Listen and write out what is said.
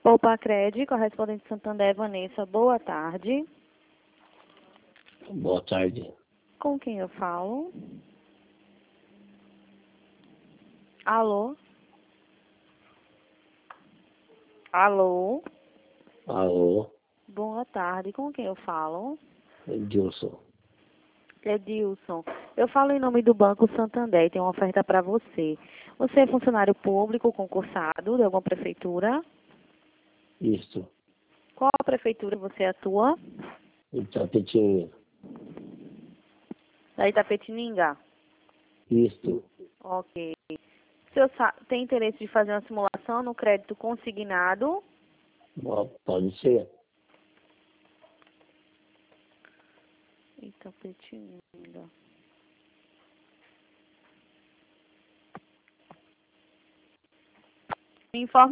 Poupa-Cred, correspondente Santander, Vanessa, boa tarde. Boa tarde. Com quem eu falo? Alô? Alô? Alô, Boa tarde, com quem eu falo? Edilson. Edilson, eu falo em nome do Banco Santander e tenho uma oferta para você. Você é funcionário público concursado de alguma prefeitura? Isto, Qual a prefeitura você atua? Itapetinga. Da Itapetininga? Isto, Ok. O senhor tem interesse de fazer uma simulação no crédito consignado? pode ser. Itapetininga. Me informe